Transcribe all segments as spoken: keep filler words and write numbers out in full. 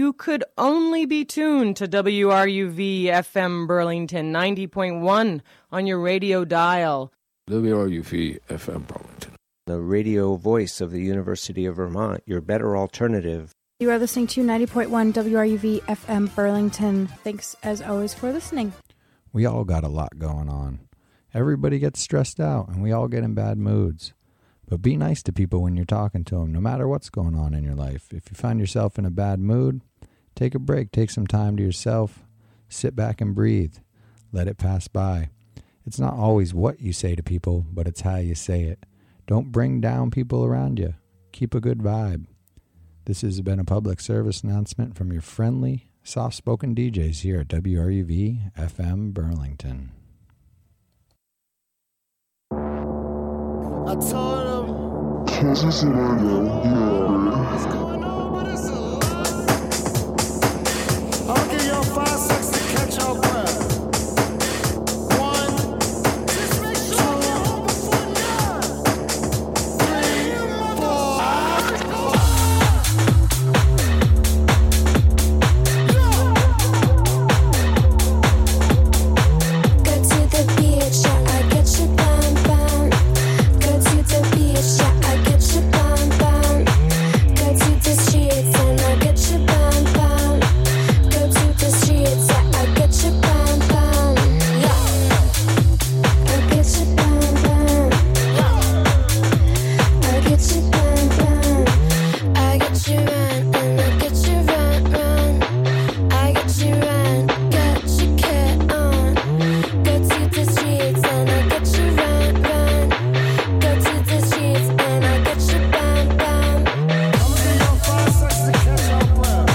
you could only be tuned to W R U V F M Burlington ninety point one on your radio dial. W R U V F M Burlington, the radio voice of the University of Vermont, your better alternative. You are listening to ninety point one W R U V F M Burlington. Thanks, as always, for listening. We all got a lot going on. Everybody gets stressed out, and we all get in bad moods. But be nice to people when you're talking to them, no matter what's going on in your life. If you find yourself in a bad mood, take a break. Take some time to yourself. Sit back and breathe. Let it pass by. It's not always what you say to people, but it's how you say it. Don't bring down people around you. Keep a good vibe. This has been a public service announcement from your friendly, soft-spoken D Js here at W R U V F M Burlington. I told him. What's this in there, though? What's going on with this? I'll give y'all five seconds to catch your breath. One, just make sure you're home before nine. Three, four. Go to the beach, yeah, I get you bum bum. Go to the beach, yeah, I get you bum bum. Go to the streets and I get you bum bum. Go to the streets, yeah, I get you bum bum. Yeah, I get you bum bum. Yeah, I get you bum bum. I get you run and I get you run run. I get you run, get you kid on. Go to the streets and I get you run run. Go to the streets and I get you bum bum. I'll give y'all five seconds to catch your breath.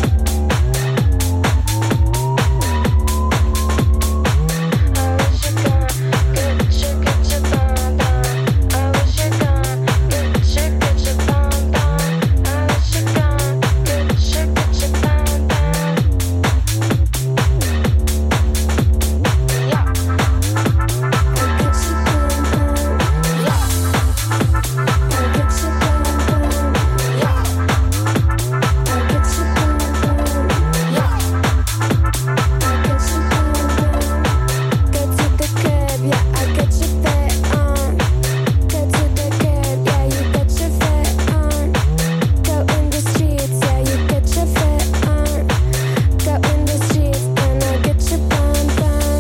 I wish you gone, get you, get your bum bum. I wish you gone, get you, get your bum bum. I wish you gone, get you, get your bum bum. Yeah, I get you bum bum. Yeah, I get you bum bum. Yeah, I get you bum bum. Yeah, I get you bum bum. Go to the crib, yeah, I get your fit on. Go to the crib, yeah, you get your fit on. Go in the streets, yeah, you get your fit on. Go in the streets and I get your bum bum.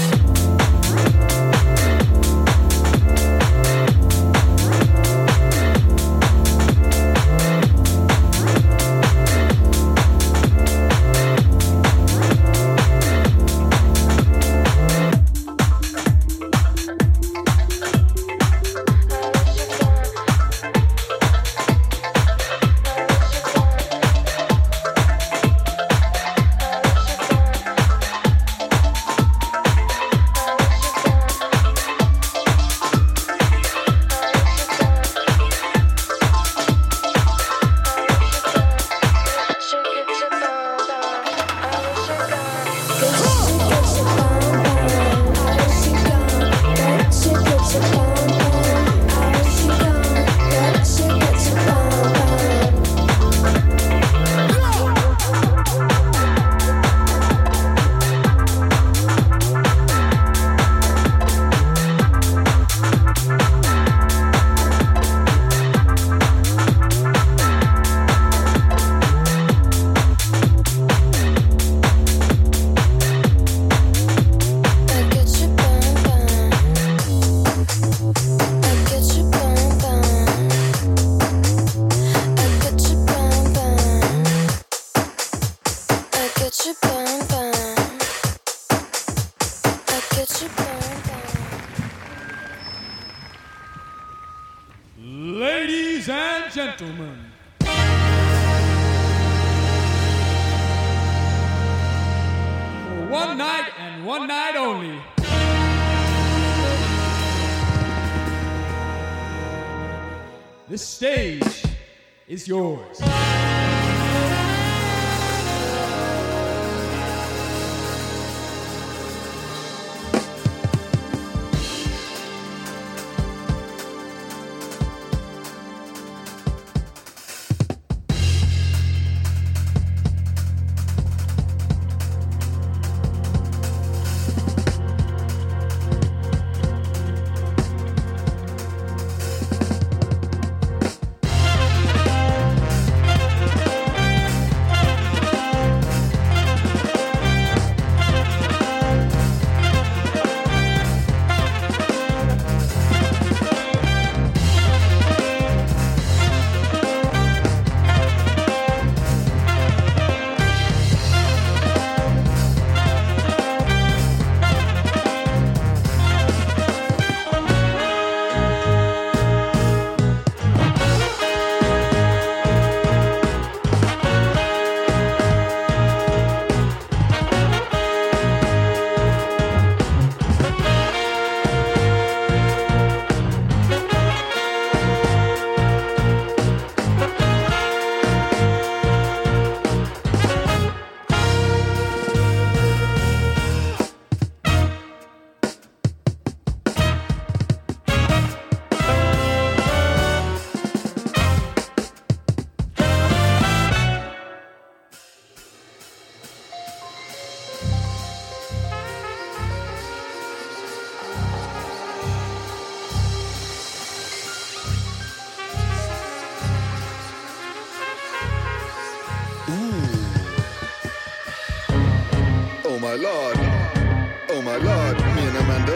I get you bum bum. I get you bum bum. I get you bum bum. I get you bum bum. I get you bum bum. Ladies and gentlemen, for one night and one night only, this stage is yours.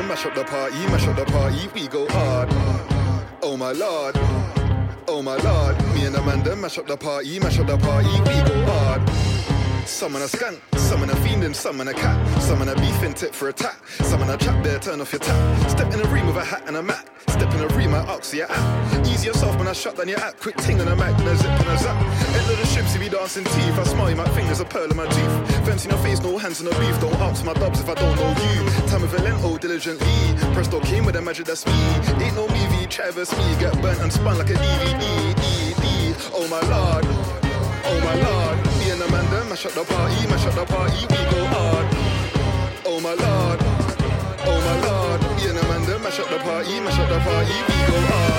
them mash up the party, mash up the party, we go hard. Oh my lord, oh my lord. Me and the man them mash up the party, mash up the party, we go hard. Some in a skunk, some in a fiendin', some in a cat, some in a beefin' tip for a tat, some in a trap there, turn off your tap. Step in a room with a hat and a mat, step in a room, I ox your app. Ease yourself when I shut down your app, quick ting on a mac, no zip and a zap. End of the strips, you be dancing teeth, I smile you, my fingers a pearl in my teeth. Fence in your face, no hands on the beef, don't ask my dubs if I don't know you. Time with a lento, diligently, Presto came with a magic that's me. Ain't no movie, Travis me, get burnt and spun like a D V D, D, D. Oh my lord, oh my lord. Me and the man them mash up the party, mash up the party, we go hard. Oh my lord, oh my lord. Me and the man them mash up the party, mash up the party, we go hard.